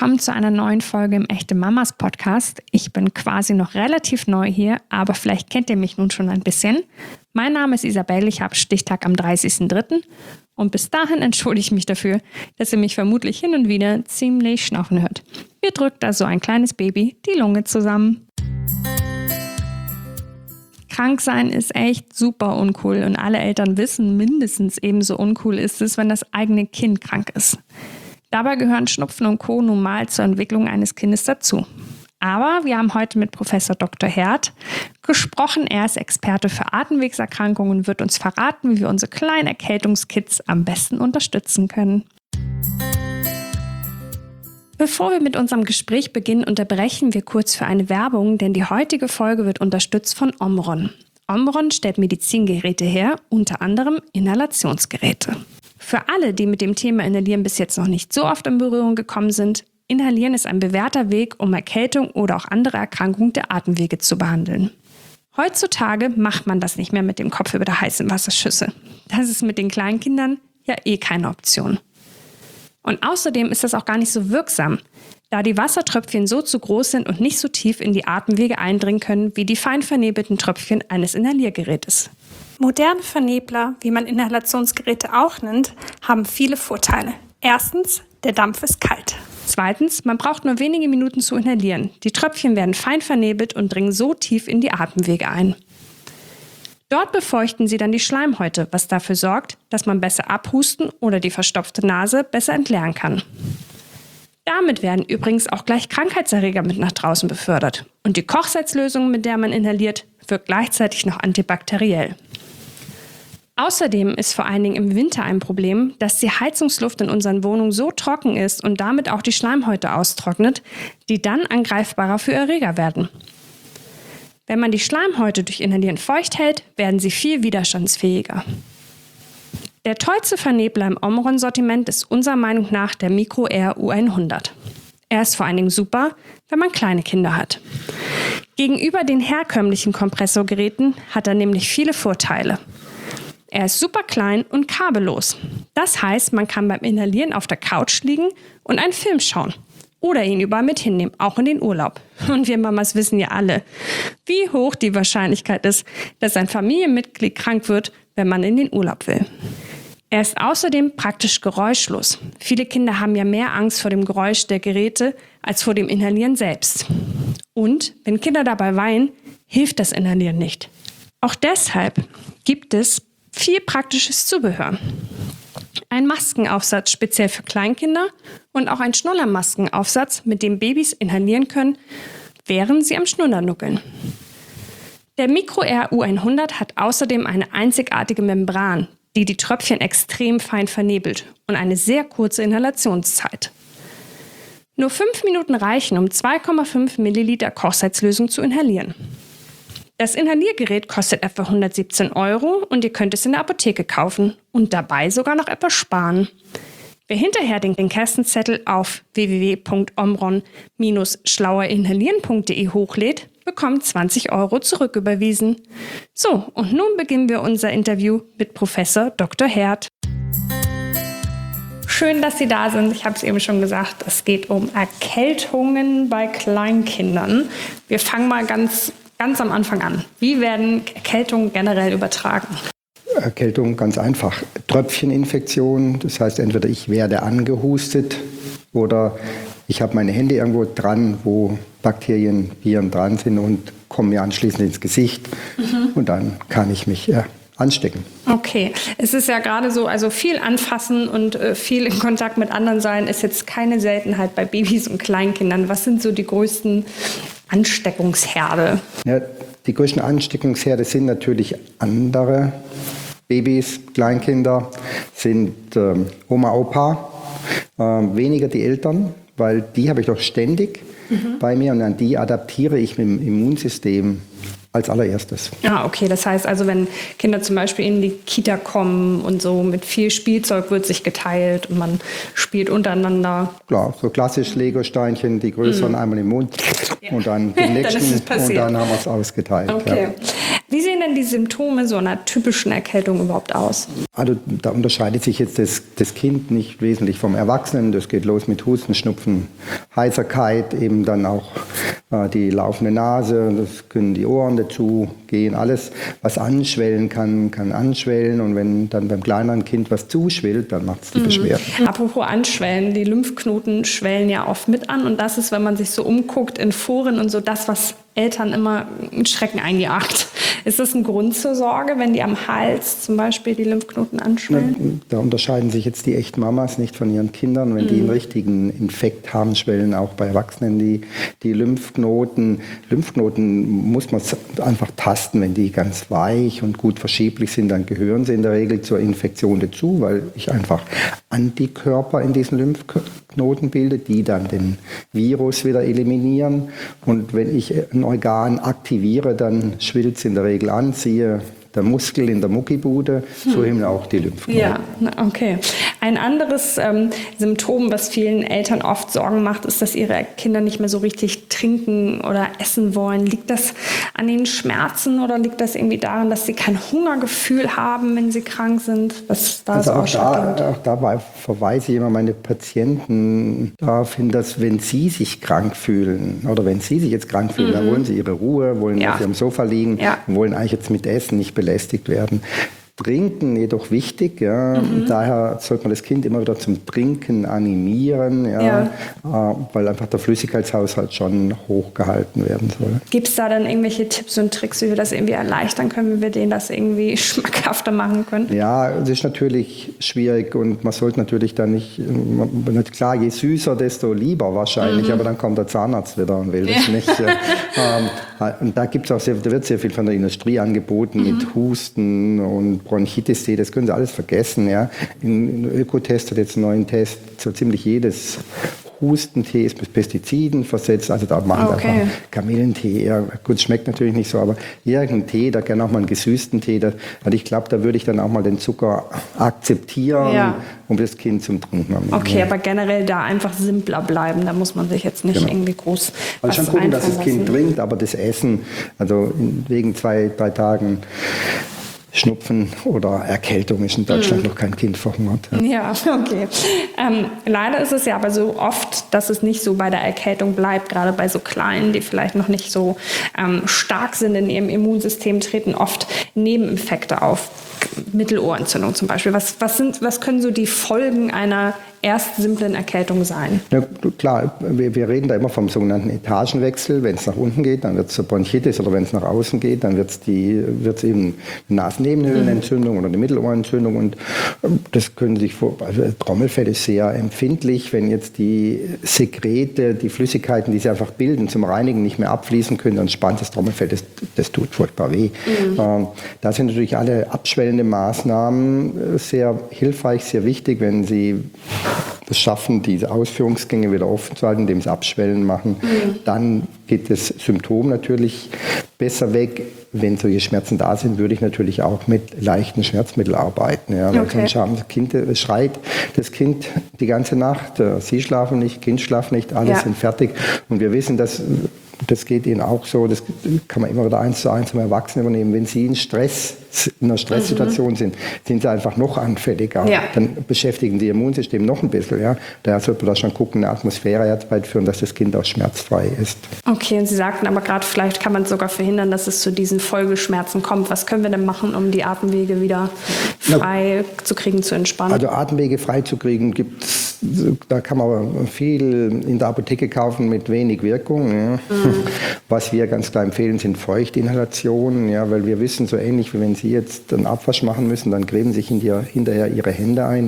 willkommen zu einer neuen Folge im Echte Mamas Podcast. Ich bin quasi noch relativ neu hier, aber vielleicht kennt ihr mich nun schon ein bisschen. Mein Name ist Isabelle, ich habe Stichtag am 30.03. und bis dahin entschuldige ich mich dafür, dass ihr mich vermutlich hin und wieder ziemlich schnaufen hört. Mir drückt also ein kleines Baby die Lunge zusammen. Krank sein ist echt super uncool und alle Eltern wissen, mindestens ebenso uncool ist es, wenn das eigene Kind krank ist. Dabei gehören Schnupfen und Co. nun mal zur Entwicklung eines Kindes dazu. Aber wir haben heute mit Professor Dr. Herd gesprochen. Er ist Experte für Atemwegserkrankungen und wird uns verraten, wie wir unsere kleinen Erkältungskids am besten unterstützen können. Bevor wir mit unserem Gespräch beginnen, unterbrechen wir kurz für eine Werbung, denn die heutige Folge wird unterstützt von Omron. Omron stellt Medizingeräte her, unter anderem Inhalationsgeräte. Für alle, die mit dem Thema Inhalieren bis jetzt noch nicht so oft in Berührung gekommen sind, Inhalieren ist ein bewährter Weg, um Erkältung oder auch andere Erkrankungen der Atemwege zu behandeln. Heutzutage macht man das nicht mehr mit dem Kopf über der heißen Wasserschüssel. Das ist mit den kleinen Kindern ja keine Option. Und außerdem ist das auch gar nicht so wirksam, da die Wassertröpfchen so zu groß sind und nicht so tief in die Atemwege eindringen können wie die fein vernebelten Tröpfchen eines Inhaliergerätes. Moderne Vernebler, wie man Inhalationsgeräte auch nennt, haben viele Vorteile. Erstens, der Dampf ist kalt. Zweitens, man braucht nur wenige Minuten zu inhalieren. Die Tröpfchen werden fein vernebelt und dringen so tief in die Atemwege ein. Dort befeuchten sie dann die Schleimhäute, was dafür sorgt, dass man besser abhusten oder die verstopfte Nase besser entleeren kann. Damit werden übrigens auch gleich Krankheitserreger mit nach draußen befördert. Und die Kochsalzlösung, mit der man inhaliert, wirkt gleichzeitig noch antibakteriell. Außerdem ist vor allen Dingen im Winter ein Problem, dass die Heizungsluft in unseren Wohnungen so trocken ist und damit auch die Schleimhäute austrocknet, die dann angreifbarer für Erreger werden. Wenn man die Schleimhäute durch Inhalieren feucht hält, werden sie viel widerstandsfähiger. Der tollste Vernebler im Omron-Sortiment ist unserer Meinung nach der Micro-Air U100. Er ist vor allen Dingen super, wenn man kleine Kinder hat. Gegenüber den herkömmlichen Kompressorgeräten hat er nämlich viele Vorteile. Er ist super klein und kabellos. Das heißt, man kann beim Inhalieren auf der Couch liegen und einen Film schauen. Oder ihn überall mit hinnehmen, auch in den Urlaub. Und wir Mamas wissen ja alle, wie hoch die Wahrscheinlichkeit ist, dass ein Familienmitglied krank wird, wenn man in den Urlaub will. Er ist außerdem praktisch geräuschlos. Viele Kinder haben ja mehr Angst vor dem Geräusch der Geräte als vor dem Inhalieren selbst. Und wenn Kinder dabei weinen, hilft das Inhalieren nicht. Auch deshalb gibt es viel praktisches Zubehör. Ein Maskenaufsatz speziell für Kleinkinder und auch ein Schnullermaskenaufsatz, mit dem Babys inhalieren können, während sie am Schnuller nuckeln. Der Micro-Air U100 hat außerdem eine einzigartige Membran, die die Tröpfchen extrem fein vernebelt und eine sehr kurze Inhalationszeit. Nur 5 Minuten reichen, um 2,5 Milliliter Kochsalzlösung zu inhalieren. Das Inhaliergerät kostet etwa 117 € und ihr könnt es in der Apotheke kaufen und dabei sogar noch etwas sparen. Wer hinterher den Kästenzettel auf www.omron-schlauerinhalieren.de hochlädt, bekommt 20 € zurücküberwiesen. So, und nun beginnen wir unser Interview mit Professor Dr. Herd. Schön, dass Sie da sind. Ich habe es eben schon gesagt, es geht um Erkältungen bei Kleinkindern. Wir fangen mal ganz am Anfang an. Wie werden Erkältungen generell übertragen? Erkältung ganz einfach. Tröpfcheninfektion, das heißt entweder ich werde angehustet oder ich habe meine Hände irgendwo dran, wo Bakterien, Viren dran sind und kommen mir anschließend ins Gesicht und dann kann ich mich anstecken. Okay, es ist ja gerade so, also viel anfassen und viel in Kontakt mit anderen sein ist jetzt keine Seltenheit bei Babys und Kleinkindern. Was sind so die größten Ansteckungsherde? Ja, die größten Ansteckungsherde sind natürlich andere Babys, Kleinkinder, sind Oma, Opa, weniger die Eltern, weil die habe ich doch ständig bei mir und an die adaptiere ich mit dem Immunsystem als allererstes. Ah, okay. Das heißt also, wenn Kinder zum Beispiel in die Kita kommen und so mit viel Spielzeug wird sich geteilt und man spielt untereinander. Klar, so klassisch Lego-Steinchen, die größeren einmal im Mund und dann die nächsten dann ist es passiert. und dann haben wir es ausgeteilt. Okay. Ja. Wie sehen denn die Symptome so einer typischen Erkältung überhaupt aus? Also da unterscheidet sich jetzt das Kind nicht wesentlich vom Erwachsenen. Das geht los mit Husten, Schnupfen, Heiserkeit, eben dann auch die laufende Nase, das können die Ohren dazu gehen. Alles, was anschwellen kann anschwellen. Und wenn dann beim kleineren Kind was zuschwillt, dann macht es die Beschwerden. Apropos anschwellen, die Lymphknoten schwellen ja oft mit an. Und das ist, wenn man sich so umguckt in Foren und so, das, was Eltern immer einen Schrecken eingejagt. Ist das ein Grund zur Sorge, wenn die am Hals zum Beispiel die Lymphknoten anschwellen? Da unterscheiden sich jetzt die echten Mamas nicht von ihren Kindern. Wenn die einen richtigen Infekt haben, schwellen auch bei Erwachsenen die Lymphknoten. Lymphknoten muss man einfach tasten. Wenn die ganz weich und gut verschieblich sind, dann gehören sie in der Regel zur Infektion dazu, weil ich einfach Antikörper in diesen Lymphknoten bilde, die dann den Virus wieder eliminieren. Und wenn ich ein Organ aktiviere, dann schwillt es in der Regel an, siehe der Muskel in der Muckibude, so eben auch die Lymphknoten. Ja, okay. Ein anderes Symptom, was vielen Eltern oft Sorgen macht, ist, dass ihre Kinder nicht mehr so richtig trinken oder essen wollen. Liegt das an den Schmerzen oder liegt das irgendwie daran, dass sie kein Hungergefühl haben, wenn sie krank sind? Was da Also so auch dabei verweise ich immer meine Patienten darauf hin, dass wenn sie sich krank fühlen oder wenn sie sich jetzt krank fühlen, dann wollen sie ihre Ruhe, wollen auf ihrem Sofa liegen, wollen eigentlich jetzt mit Essen nicht belästigt werden. Trinken jedoch wichtig, ja. Daher sollte man das Kind immer wieder zum Trinken animieren, weil einfach der Flüssigkeitshaushalt schon hochgehalten werden soll. Gibt es da dann irgendwelche Tipps und Tricks, wie wir das irgendwie erleichtern können, wie wir denen das irgendwie schmackhafter machen können? Ja, es ist natürlich schwierig und man sollte natürlich dann nicht, klar, je süßer, desto lieber wahrscheinlich, aber dann kommt der Zahnarzt wieder und will das nicht. Und da wird sehr viel von der Industrie angeboten mit Husten und Bronchitis-Tee, das können Sie alles vergessen. Ja. In Ökotest hat jetzt einen neuen Test, so ziemlich jedes Hustentee ist mit Pestiziden versetzt, also da machen wir einfach Kamillentee. Ja, gut, schmeckt natürlich nicht so, aber irgendein Tee, da gerne auch mal einen gesüßten Tee. Also ich glaube, da würde ich dann auch mal den Zucker akzeptieren, um das Kind zum Trinken zu Okay, aber generell da einfach simpler bleiben, da muss man sich jetzt nicht irgendwie groß also schon gucken, dass das Kind trinkt, aber das Essen, also wegen 2-3 Tagen Schnupfen oder Erkältung ist in Deutschland noch kein Kind verhungert. Ja, okay. Leider ist es ja aber so oft, dass es nicht so bei der Erkältung bleibt. Gerade bei so Kleinen, die vielleicht noch nicht so stark sind in ihrem Immunsystem, treten oft Nebeneffekte auf. Mittelohrentzündung zum Beispiel. Was können so die Folgen einer erst simplen Erkältung sein? Ja, klar, wir reden da immer vom sogenannten Etagenwechsel. Wenn es nach unten geht, dann wird es Bronchitis, oder wenn es nach außen geht, dann wird es eben Nasennebenhöhlenentzündung oder eine Mittelohrentzündung. Und das können sich also Trommelfell ist sehr empfindlich, wenn jetzt die Sekrete, die Flüssigkeiten, die sie einfach bilden, zum Reinigen nicht mehr abfließen können, dann spannt das Trommelfell, das tut furchtbar weh. Da sind natürlich alle abschwellende Maßnahmen sehr hilfreich, sehr wichtig, wenn sie das schaffen, diese Ausführungsgänge wieder offen zu halten, indem sie Abschwellen machen. Dann geht das Symptom natürlich besser weg. Wenn solche Schmerzen da sind, würde ich natürlich auch mit leichten Schmerzmitteln arbeiten. Ja, weil sonst schreit das Kind die ganze Nacht. Sie schlafen nicht, Kind schlafen nicht, alle sind fertig. Und wir wissen, dass das geht Ihnen auch so, das kann man immer wieder 1:1 zum Erwachsenen übernehmen. Wenn Sie in einer Stresssituation sind Sie einfach noch anfälliger. Dann beschäftigen die Immunsystem noch ein bisschen. Ja. Daher sollte man da schon gucken, eine Atmosphäre herbeiführen, dass das Kind auch schmerzfrei ist. Okay, und Sie sagten aber gerade, vielleicht kann man sogar verhindern, dass es zu diesen Folgeschmerzen kommt. Was können wir denn machen, um die Atemwege wieder frei zu kriegen, zu entspannen? Also Atemwege frei zu kriegen gibt's, da kann man viel in der Apotheke kaufen mit wenig Wirkung. Ja. Was wir ganz klar empfehlen, sind Feuchtinhalationen, ja, weil wir wissen, so ähnlich wie wenn Sie jetzt einen Abwasch machen müssen, dann gräben sich hinterher Ihre Hände ein.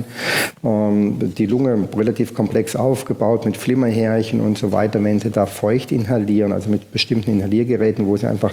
Die Lunge relativ komplex aufgebaut mit Flimmerhärchen und so weiter. Wenn Sie da feucht inhalieren, also mit bestimmten Inhaliergeräten, wo Sie einfach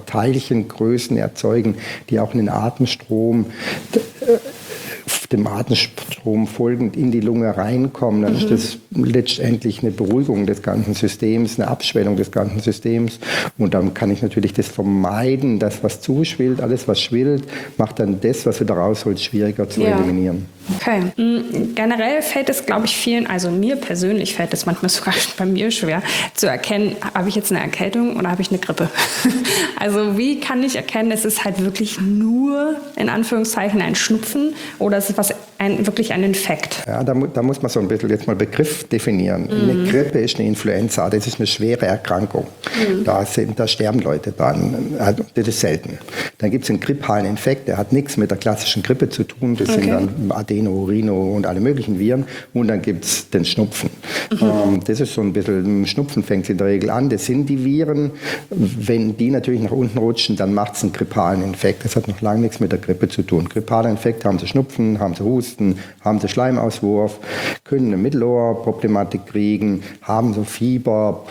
Teilchengrößen erzeugen, die auch in den Atemstrom Strom folgend in die Lunge reinkommen, dann ist das letztendlich eine Beruhigung des ganzen Systems, eine Abschwellung des ganzen Systems. Und dann kann ich natürlich das vermeiden, dass was zuschwillt, alles was schwillt, macht dann das, was wieder rausholt, schwieriger zu eliminieren. Okay. Generell fällt es, glaube ich, vielen, also mir persönlich fällt es manchmal sogar bei mir schwer zu erkennen, habe ich jetzt eine Erkältung oder habe ich eine Grippe? Also wie kann ich erkennen, es ist halt wirklich nur in Anführungszeichen ein Schnupfen oder ist es wirklich ein Infekt? Ja, da muss man so ein bisschen jetzt mal Begriff definieren. Eine Grippe ist eine Influenza, das ist eine schwere Erkrankung. Da sterben Leute dran, also das ist selten. Dann gibt es einen grippalen Infekt, der hat nichts mit der klassischen Grippe zu tun, das sind dann Adeno, Rhino und alle möglichen Viren. Und dann gibt es den Schnupfen. Das ist so ein bisschen, Schnupfen fängt in der Regel an, das sind die Viren. Wenn die natürlich nach unten rutschen, dann macht es einen grippalen Infekt. Das hat noch lange nichts mit der Grippe zu tun. Grippaler Infekt, haben sie Schnupfen, haben sie Husten, haben sie Schleimauswurf, können eine Mittelohrproblematik kriegen, haben so Fieber,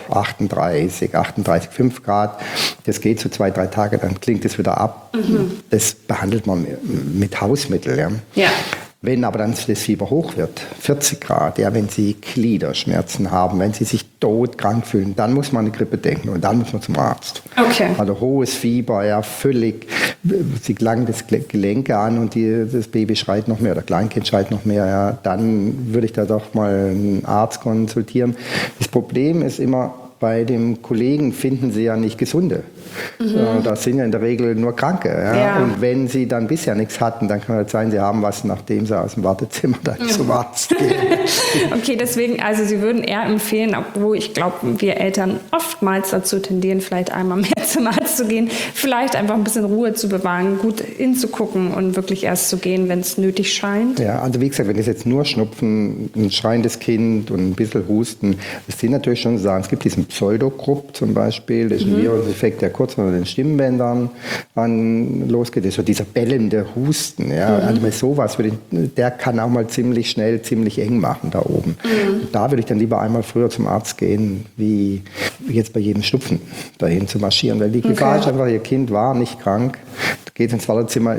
38,5 Grad. Das geht so 2-3 Tage, dann klingt es wieder ab. Das behandelt man mit Hausmitteln. Ja. Wenn aber dann das Fieber hoch wird, 40 Grad, wenn Sie Gliederschmerzen haben, wenn Sie sich todkrank fühlen, dann muss man an eine Grippe denken und dann muss man zum Arzt. Okay. Also hohes Fieber, völlig, Sie gelangen das Gelenke an und das Baby schreit noch mehr, oder Kleinkind schreit noch mehr, dann würde ich da doch mal einen Arzt konsultieren. Das Problem ist immer, bei dem Kollegen finden Sie ja nicht Gesunde. Das sind ja in der Regel nur Kranke. Und wenn Sie dann bisher nichts hatten, dann kann es sein, Sie haben was, nachdem Sie aus dem Wartezimmer dann zum Arzt gehen. Okay, deswegen, also Sie würden eher empfehlen, obwohl ich glaube, wir Eltern oftmals dazu tendieren, vielleicht einmal mehr zum Arzt zu gehen, vielleicht einfach ein bisschen Ruhe zu bewahren, gut hinzugucken und wirklich erst zu gehen, wenn es nötig scheint. Ja, also wie gesagt, wenn es jetzt nur Schnupfen, ein schreiendes Kind und ein bisschen Husten, das sind natürlich schon Sachen. Es gibt diesen Pseudogrupp zum Beispiel, das ist ein Viruseffekt, der kurz unter den Stimmbändern losgeht. Das ist so dieser bellende Husten. Also bei sowas der kann auch mal ziemlich schnell, ziemlich eng machen da oben. Da würde ich dann lieber einmal früher zum Arzt gehen, wie jetzt bei jedem Schnupfen dahin zu marschieren. Weil die Gefahr ist einfach, ihr Kind war nicht krank, geht ins Wartezimmer,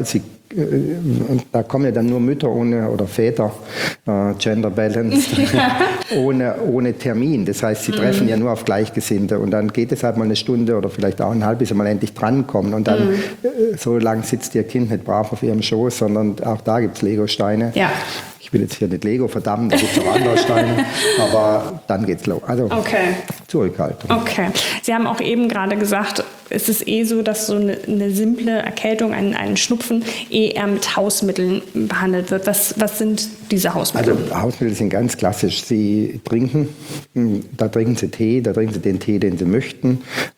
und da kommen ja dann nur Mütter oder Väter, Gender Balance, ohne Termin. Das heißt, sie treffen ja nur auf Gleichgesinnte und dann geht es halt mal eine Stunde oder vielleicht auch eine halbe, bis sie mal endlich drankommen. Und dann, so lange sitzt ihr Kind nicht brav auf ihrem Schoß, sondern auch da gibt es Legosteine. Ja. Ich will jetzt hier nicht Lego verdammen, da gibt es auch andere Steine, aber dann geht's los. Also Zurückhaltung. Okay. Sie haben auch eben gerade gesagt, es ist so, dass so eine simple Erkältung, ein Schnupfen, eher mit Hausmitteln behandelt wird. Was sind diese Hausmittel? Also Hausmittel sind ganz klassisch. Sie trinken, da trinken Sie Tee, da trinken Sie den Tee, den Sie möchten.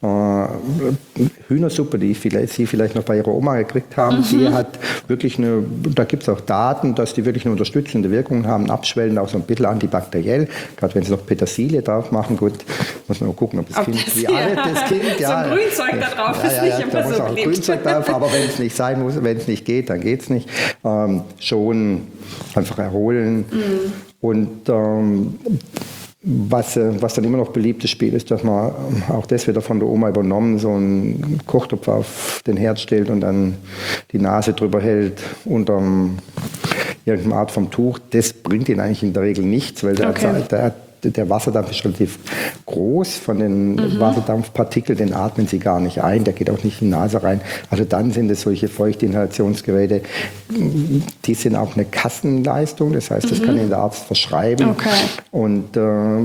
Hühnersuppe, die Sie vielleicht noch bei Ihrer Oma gekriegt haben, die hat wirklich da gibt es auch Daten, dass die wirklich eine unterstützende Wirkung haben, abschwellen, auch so ein bisschen antibakteriell. Gerade wenn Sie noch Petersilie drauf machen, gut, muss man auch gucken, ob das Kind, wie alt das Kind, so ein Grünzeug da drauf ist nicht immer da so muss auch Grünzeug drauf, aber wenn es nicht sein muss, wenn es nicht geht, dann geht es nicht. Schon einfach erholen. Und was dann immer noch beliebtes Spiel ist, dass man auch das wieder von der Oma übernommen, so einen Kochtopf auf den Herd stellt und dann die Nase drüber hält unter irgendeine Art vom Tuch. Das bringt ihn eigentlich in der Regel nichts, weil der Wasserdampf ist relativ groß. Von den Wasserdampfpartikeln, den atmen Sie gar nicht ein, der geht auch nicht in die Nase rein. Also dann sind es solche Feuchtinhalationsgeräte, die sind auch eine Kassenleistung, das heißt, das kann Ihnen der Arzt verschreiben. Okay. Und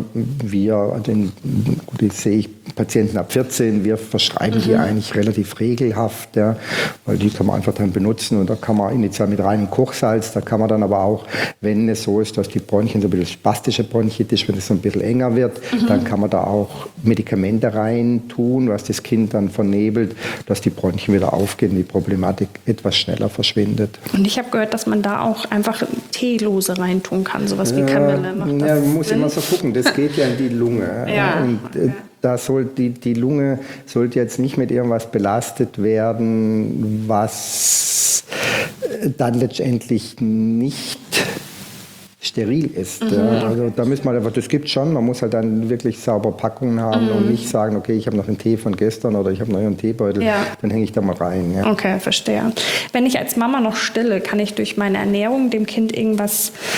das sehe ich Patienten ab 14, wir verschreiben die eigentlich relativ regelhaft, weil die kann man einfach dann benutzen und da kann man initial mit reinem Kochsalz, da kann man dann aber auch, wenn es so ist, dass die Bronchien so ein bisschen spastische Bronchitis, wenn es so ein bisschen enger wird, dann kann man da auch Medikamente rein tun, was das Kind dann vernebelt, dass die Bronchien wieder aufgehen, die Problematik etwas schneller verschwindet. Und ich habe gehört, dass man da auch einfach Teelose reintun kann, sowas wie Kamille. Macht das muss Sinn? Immer so gucken, das geht ja in die Lunge. Da soll die Lunge sollte jetzt nicht mit irgendwas belastet werden, was dann letztendlich nicht steril ist. Also da müssen wir einfach, das gibt schon, man muss halt dann wirklich sauber Packungen haben und nicht sagen, okay, ich habe noch einen Tee von gestern oder ich habe noch einen Teebeutel, dann hänge ich da mal rein. Ja. Okay, verstehe. Wenn ich als Mama noch stille, kann ich durch meine Ernährung dem Kind irgendwas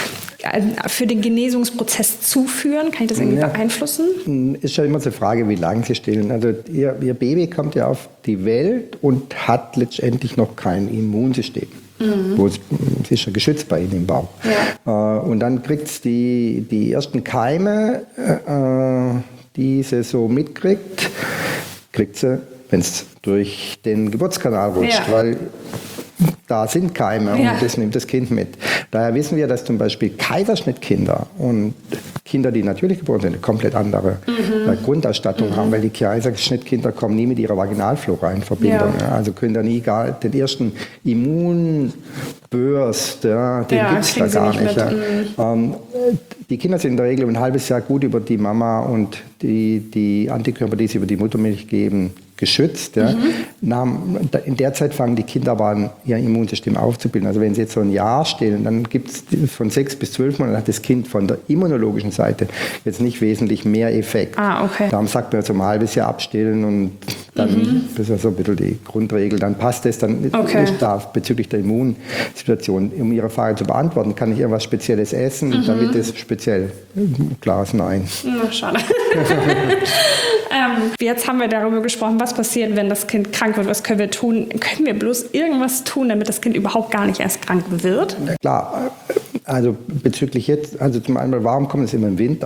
für den Genesungsprozess zuführen? Kann ich das irgendwie beeinflussen? Ist ja immer so eine Frage, wie lange sie stillen. Also ihr Baby kommt ja auf die Welt und hat letztendlich noch kein Immunsystem. Es ist ja geschützt bei ihnen im Bauch. Ja. Und dann kriegt es die ersten Keime, die sie so mitkriegt, kriegt sie, wenn es durch den Geburtskanal rutscht, weil da sind Keime und das nimmt das Kind mit. Daher wissen wir, dass zum Beispiel Kaiserschnittkinder und Kinder, die natürlich geboren sind, eine komplett andere Grundausstattung haben, weil die Kaiserschnittkinder kommen nie mit ihrer Vaginalflora in Verbindung. Ja. Also können da nie den ersten Immunburst, den gibt es da gar nicht. Die Kinder sind in der Regel ein halbes Jahr gut über die Mama und die Antikörper, die sie über die Muttermilch geben, geschützt. Ja. In der Zeit fangen die Kinder aber an, ihr Immunsystem aufzubilden. Also wenn sie jetzt so ein Jahr stillen, dann gibt es von 6 bis 12 Monaten hat das Kind von der immunologischen Seite jetzt nicht wesentlich mehr Effekt. Okay. Darum sagt man so ein halbes Jahr abstillen und dann, das ist ja so ein bisschen die Grundregel, dann passt es, dann ist da bezüglich der Immunsituation, um Ihre Frage zu beantworten, kann ich irgendwas Spezielles essen, damit es speziell, klares Nein. Na, schade. Jetzt haben wir darüber gesprochen, was passiert, wenn das Kind krank wird. Was können wir tun? Können wir bloß irgendwas tun, damit das Kind überhaupt gar nicht erst krank wird? Klar, also bezüglich jetzt, also zum einen, warum kommt es immer im Winter?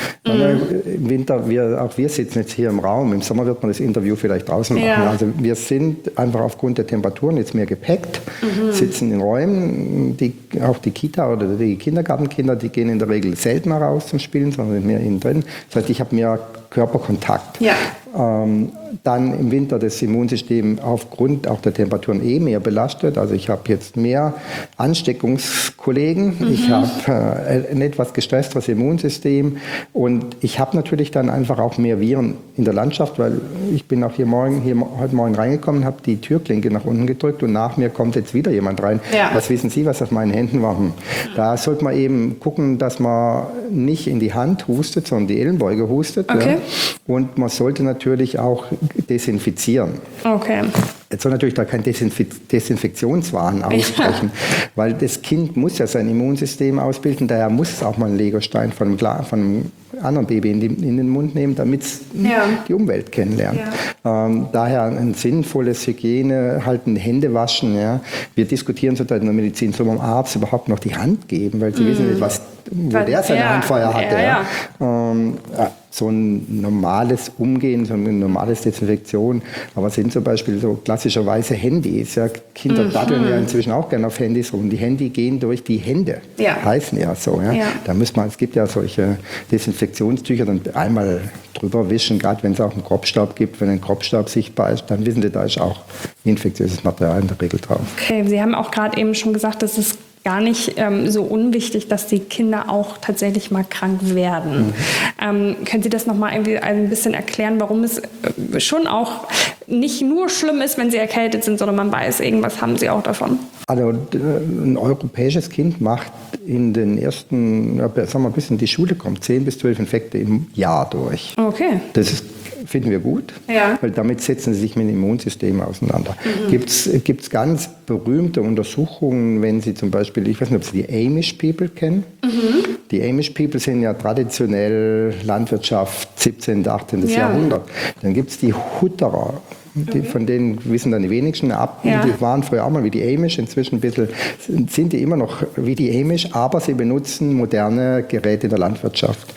Im Winter, auch wir sitzen jetzt hier im Raum, im Sommer wird man das Interview vielleicht draußen machen. Ja. Also wir sind einfach aufgrund der Temperaturen jetzt mehr gepackt, sitzen in Räumen, auch die Kita oder die Kindergartenkinder, die gehen in der Regel seltener raus zum Spielen, sondern sind mehr innen drin. Das heißt, ich habe mehr Körperkontakt. Ja. Dann im Winter das Immunsystem aufgrund auch der Temperaturen mehr belastet. Also ich habe jetzt mehr Ansteckungskollegen, ich habe ein etwas gestressteres Immunsystem und ich habe natürlich dann einfach auch mehr Viren in der Landschaft, weil ich bin auch heute Morgen reingekommen, habe die Türklinke nach unten gedrückt und nach mir kommt jetzt wieder jemand rein. Ja. Was wissen Sie, was auf meinen Händen war? Da sollte man eben gucken, dass man nicht in die Hand hustet, sondern die Ellenbeuge hustet. Okay. Ja. Und man sollte natürlich auch desinfizieren. Okay. Jetzt soll natürlich da kein Desinfektionswahn aussprechen, weil das Kind muss ja sein Immunsystem ausbilden, daher muss es auch mal einen Legostein von einem anderen Baby in den Mund nehmen, damit es die Umwelt kennenlernt. Ja. Daher ein sinnvolles Hygienehalten, Hände waschen. Ja. Wir diskutieren zurzeit in der Medizin, soll man dem Arzt überhaupt noch die Hand geben, weil sie wissen nicht, wo der seine Hand vorher hatte. So ein normales Umgehen, so eine normale Desinfektion, aber sind zum Beispiel so klassischerweise Handys. Ja. Kinder daddeln ja inzwischen auch gerne auf Handys rum. Die Handys gehen durch die Hände, heißen ja so. Ja. Da es gibt ja solche Desinfektionstücher, dann einmal drüber wischen, gerade wenn es auch einen Kropfstaub gibt. Wenn ein Kropfstaub sichtbar ist, dann wissen Sie, da ist auch infektiöses Material in der Regel drauf. Okay, Sie haben auch gerade eben schon gesagt, dass es gar nicht so unwichtig, dass die Kinder auch tatsächlich mal krank werden. Können Sie das nochmal irgendwie ein bisschen erklären, warum es schon auch nicht nur schlimm ist, wenn sie erkältet sind, sondern man weiß, irgendwas haben sie auch davon? Also ein europäisches Kind macht in den ersten, sagen wir, bis in die Schule kommt, 10 bis 12 Infekte im Jahr durch. Okay. Das finden wir gut, weil damit setzen sie sich mit dem Immunsystem auseinander. Gibt's ganz berühmte Untersuchungen, wenn Sie zum Beispiel, ich weiß nicht, ob Sie die Amish People kennen. Die Amish People sind ja traditionell Landwirtschaft 17. 18. Jahrhundert. Dann gibt es die Hutterer. Von denen wissen dann die wenigsten ab. Die waren früher auch mal wie die Amish, inzwischen sind die immer noch wie die Amish, aber sie benutzen moderne Geräte in der Landwirtschaft.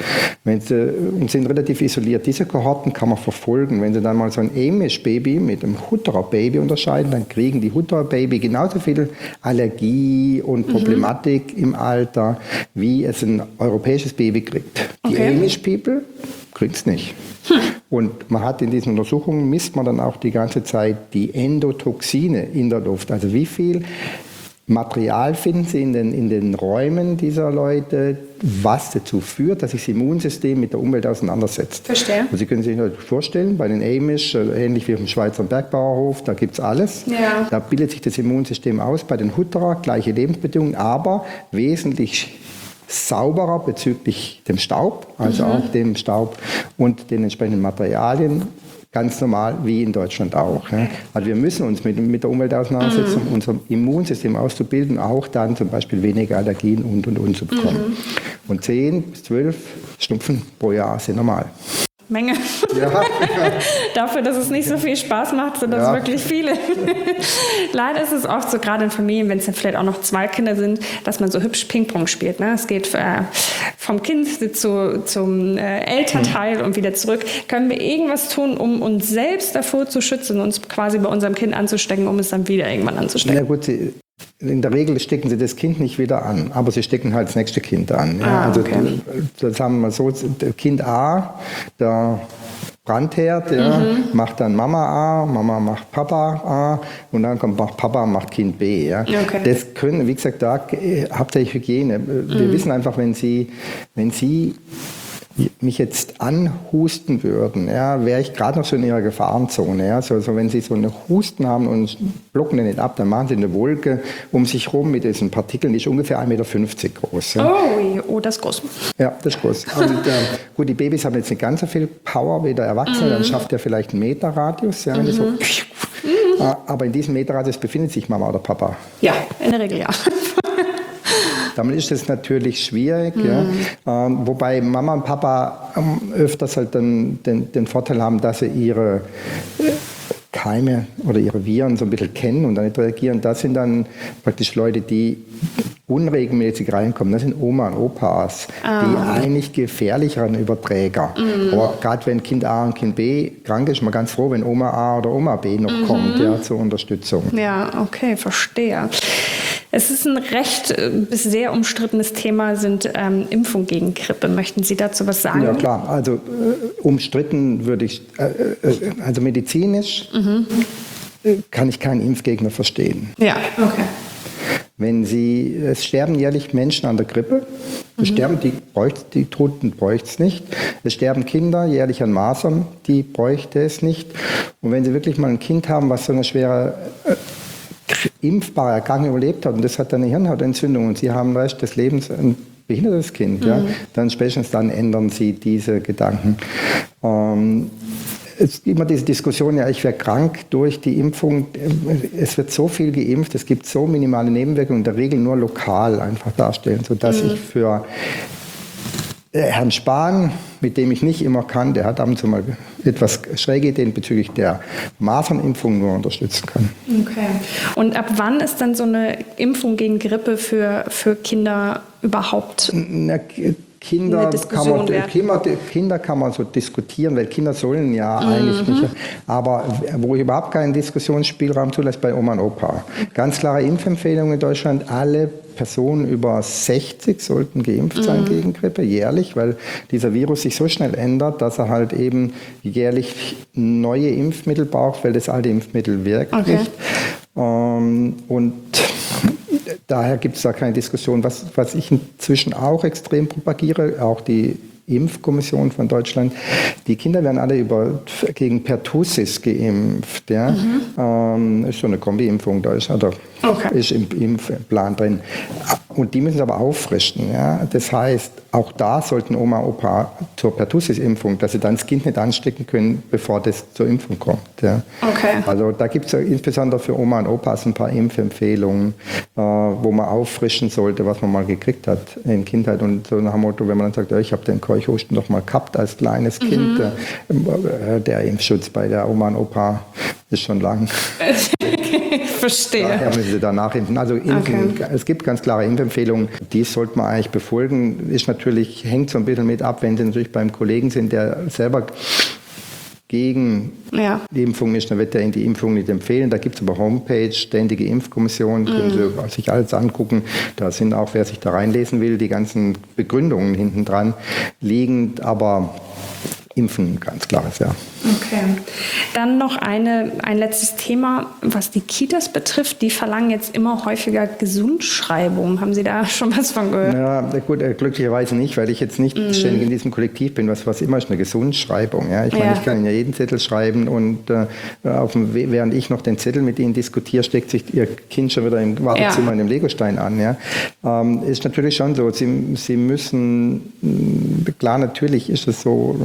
Und sind relativ isoliert. Diese Kohorten kann man verfolgen. Wenn Sie dann mal so ein Amish-Baby mit einem Hutterer-Baby unterscheiden, dann kriegen die Hutterer-Baby genauso viel Allergie und Problematik im Alter, wie es ein europäisches Baby kriegt. Die Amish-People kriegen es nicht. Und man hat in diesen Untersuchungen, misst man dann auch die ganze Zeit die Endotoxine in der Luft. Also wie viel Material finden Sie in den Räumen dieser Leute, was dazu führt, dass sich das Immunsystem mit der Umwelt auseinandersetzt. Verstehe. Und Sie können sich vorstellen, bei den Amish, ähnlich wie auf dem Schweizer Bergbauerhof, da gibt es alles. Ja. Da bildet sich das Immunsystem aus. Bei den Hutterer gleiche Lebensbedingungen, aber wesentlich sauberer bezüglich dem Staub, also auch dem Staub und den entsprechenden Materialien. ganz normal wie in Deutschland auch. Ja. Also wir müssen uns mit der Umwelt auseinandersetzen, um unser Immunsystem auszubilden, auch dann zum Beispiel weniger Allergien und zu bekommen. Und 10 bis 12 Schnupfen pro Jahr sind normal. Menge. Ja. Dafür, dass es nicht so viel Spaß macht, sind das wirklich viele. Leider ist es oft so, gerade in Familien, wenn es dann vielleicht auch noch 2 Kinder sind, dass man so hübsch Ping-Pong spielt. Ne? Es geht vom Kind zum Elternteil und wieder zurück. Können wir irgendwas tun, um uns selbst davor zu schützen, uns quasi bei unserem Kind anzustecken, um es dann wieder irgendwann anzustecken? Na gut, in der Regel stecken sie das Kind nicht wieder an, aber sie stecken halt das nächste Kind an. Ja. Okay. Das sagen wir mal so, Kind A, der Brandherd, ja, macht dann Mama A, Mama macht Papa A und dann kommt Papa macht Kind B. Ja. Okay. Das können, wie gesagt, da hauptsächlich Hygiene. Wir wissen einfach, wenn Sie mich jetzt anhusten würden, ja, wäre ich gerade noch so in ihrer Gefahrenzone. Ja. So, wenn sie so einen Husten haben und blocken den nicht ab, dann machen sie eine Wolke um sich rum mit diesen Partikeln, die ist ungefähr 1,50 Meter groß. Ja. Oh, das ist groß. Ja, das ist groß. Und, gut, die Babys haben jetzt nicht ganz so viel Power wie der Erwachsene, dann schafft er vielleicht einen Meter Radius. Ja, wenn so, aber in diesem Meterradius befindet sich Mama oder Papa. Ja, in der Regel ja. Damit ist es natürlich schwierig, ja. Wobei Mama und Papa öfters halt dann den Vorteil haben, dass sie ihre Keime oder ihre Viren so ein bisschen kennen und dann nicht reagieren. Das sind dann praktisch Leute, die unregelmäßig reinkommen. Das sind Oma und Opas, die eigentlich gefährlicheren Überträger. Aber gerade wenn Kind A und Kind B krank ist, ist man ganz froh, wenn Oma A oder Oma B noch kommt, ja, zur Unterstützung. Ja, okay, verstehe. Es ist ein recht bis sehr umstrittenes Thema, sind Impfungen gegen Grippe. Möchten Sie dazu was sagen? Ja klar, also umstritten würde ich, also medizinisch kann ich keinen Impfgegner verstehen. Ja, okay. Es sterben jährlich Menschen an der Grippe, die Toten bräuchte es nicht. Es sterben Kinder jährlich an Masern, die bräuchte es nicht. Und wenn Sie wirklich mal ein Kind haben, was so eine schwere impfbare Erkrankung überlebt hat und das hat eine Hirnhautentzündung und Sie haben den Rest des Lebens ein behindertes Kind, ja, dann spätestens dann ändern Sie diese Gedanken. Es gibt immer diese Diskussion, ja, ich werde krank durch die Impfung. Es wird so viel geimpft, es gibt so minimale Nebenwirkungen, in der Regel nur lokal einfach darstellen, sodass ich für Herrn Spahn, mit dem ich nicht immer kann, der hat ab und zu mal etwas schräge Ideen bezüglich der Masernimpfung nur unterstützen kann. Okay. Und ab wann ist dann so eine Impfung gegen Grippe für Kinder überhaupt? Kinder kann man so diskutieren, weil Kinder sollen ja eigentlich nicht. Aber wo ich überhaupt keinen Diskussionsspielraum zulässt, bei Oma und Opa. Ganz klare Impfempfehlung in Deutschland, alle Personen über 60 sollten geimpft sein gegen Grippe, jährlich, weil dieser Virus sich so schnell ändert, dass er halt eben jährlich neue Impfmittel braucht, weil das alte Impfmittel wirkt nicht. Und daher gibt es da keine Diskussion. Was ich inzwischen auch extrem propagiere, auch die Impfkommission von Deutschland, die Kinder werden alle gegen Pertussis geimpft. Ja? Ist so eine Kombi-Impfung, da ist im Impfplan drin. Und die müssen es aber auffrischen. Ja? Das heißt, auch da sollten Oma und Opa zur Pertussis-Impfung, dass sie dann das Kind nicht anstecken können, bevor das zur Impfung kommt. Ja? Okay. Also da gibt es ja insbesondere für Oma und Opas ein paar Impfempfehlungen, wo man auffrischen sollte, was man mal gekriegt hat in Kindheit. Und so nach dem Motto, wenn man dann sagt, ja, ich habe den Keuchhusten doch mal gehabt als kleines Kind, der Impfschutz bei der Oma und Opa ist schon lang. Verstehe. Daher müssen Sie danach impfen. Also es gibt ganz klare Impfempfehlungen, die sollte man eigentlich befolgen. Hängt so ein bisschen mit ab, wenn Sie natürlich beim Kollegen sind, der selber gegen die Impfung ist, dann wird er Ihnen die Impfung nicht empfehlen. Da gibt es aber Homepage, ständige Impfkommission, können Sie sich alles angucken. Da sind auch, wer sich da reinlesen will, die ganzen Begründungen hinten dran liegend, aber Impfen, ganz klares, ja. Okay. Dann noch ein letztes Thema, was die Kitas betrifft. Die verlangen jetzt immer häufiger Gesundschreibung. Haben Sie da schon was von gehört? Ja, gut, glücklicherweise nicht, weil ich jetzt nicht ständig in diesem Kollektiv bin. Was immer ist eine Gesundschreibung. Ja? Ich meine, ich kann Ihnen ja jeden Zettel schreiben und während ich noch den Zettel mit Ihnen diskutiere, steckt sich Ihr Kind schon wieder im Wartezimmer in dem Legostein an. Ja? Ist natürlich schon so. Sie müssen, klar, natürlich ist es so,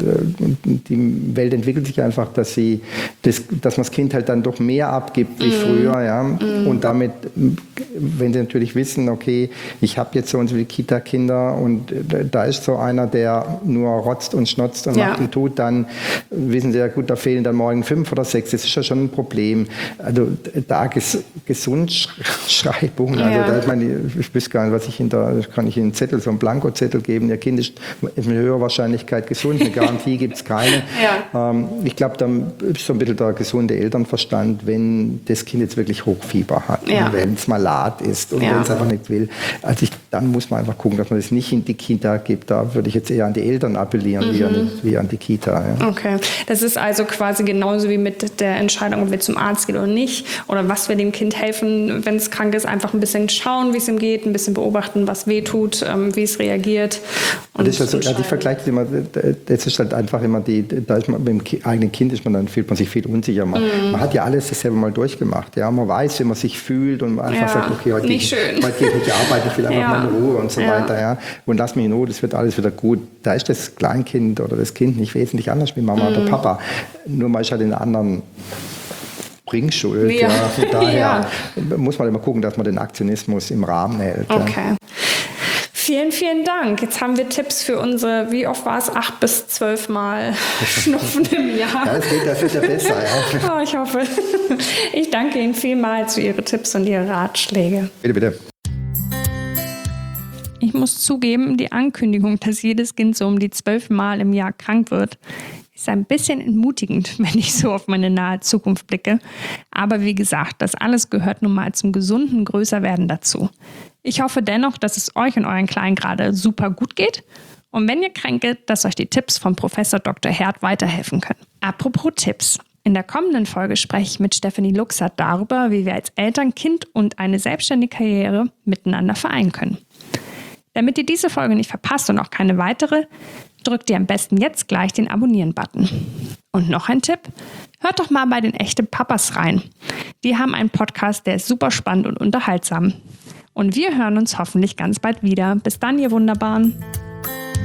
die Welt entwickelt sich einfach, dass man das Kind halt dann doch mehr abgibt wie früher. Ja? Und damit, wenn sie natürlich wissen, okay, ich habe jetzt so und so viele Kita-Kinder und da ist so einer, der nur rotzt und schnotzt und macht und tut, dann wissen sie ja gut, da fehlen dann morgen 5 oder 6. Das ist ja schon ein Problem. Also da Gesundschreibung, ich weiß gar nicht, was kann ich Ihnen einen Zettel, so einen Blankozettel geben. Ihr Kind ist mit höherer Wahrscheinlichkeit gesund, eine Garantie gibt es keine. Ich glaube, da ist so ein bisschen der gesunde Elternverstand, wenn das Kind jetzt wirklich Hochfieber hat, wenn es malat ist und wenn es einfach nicht will. Also dann muss man einfach gucken, dass man das nicht in die Kita gibt. Da würde ich jetzt eher an die Eltern appellieren, wie an die Kita. Ja. Okay, das ist also quasi genauso wie mit der Entscheidung, ob wir zum Arzt gehen oder nicht oder was wir dem Kind helfen, wenn es krank ist, einfach ein bisschen schauen, wie es ihm geht, ein bisschen beobachten, was weh tut, wie es reagiert. Und das ist also, die vergleicht immer, das ist halt einfach immer da ist man, mit dem eigenen Kind fühlt man sich viel unsicher. Man hat ja alles selber mal durchgemacht. Ja? Man weiß, wie man sich fühlt und man einfach sagt, okay, heute gehe ich nicht arbeiten, ich will einfach mal in Ruhe und so weiter. Ja? Und lass mich in Ruhe, das wird alles wieder gut. Da ist das Kleinkind oder das Kind nicht wesentlich anders wie Mama oder Papa. Nur man ist halt in einer anderen Bringschuld. Ja. Von daher muss man immer gucken, dass man den Aktionismus im Rahmen hält. Okay. Ja. Vielen, vielen Dank. Jetzt haben wir Tipps für unsere, wie oft war es, 8 bis 12 Mal Schnupfen im Jahr. Ja, das wird ja besser. Ja. Oh, ich hoffe. Ich danke Ihnen vielmals für Ihre Tipps und Ihre Ratschläge. Bitte. Ich muss zugeben, die Ankündigung, dass jedes Kind so um die 12 Mal im Jahr krank wird, ist ein bisschen entmutigend, wenn ich so auf meine nahe Zukunft blicke. Aber wie gesagt, das alles gehört nun mal zum gesunden Größerwerden dazu. Ich hoffe dennoch, dass es euch und euren Kleinen gerade super gut geht. Und wenn ihr kränket, dass euch die Tipps von Professor Dr. Herd weiterhelfen können. Apropos Tipps. In der kommenden Folge spreche ich mit Stefanie Luxert darüber, wie wir als Eltern, Kind und eine selbstständige Karriere miteinander vereinen können. Damit ihr diese Folge nicht verpasst und auch keine weitere, drückt ihr am besten jetzt gleich den Abonnieren-Button. Und noch ein Tipp, hört doch mal bei den Echte Papas rein. Die haben einen Podcast, der ist super spannend und unterhaltsam. Und wir hören uns hoffentlich ganz bald wieder. Bis dann, ihr Wunderbaren.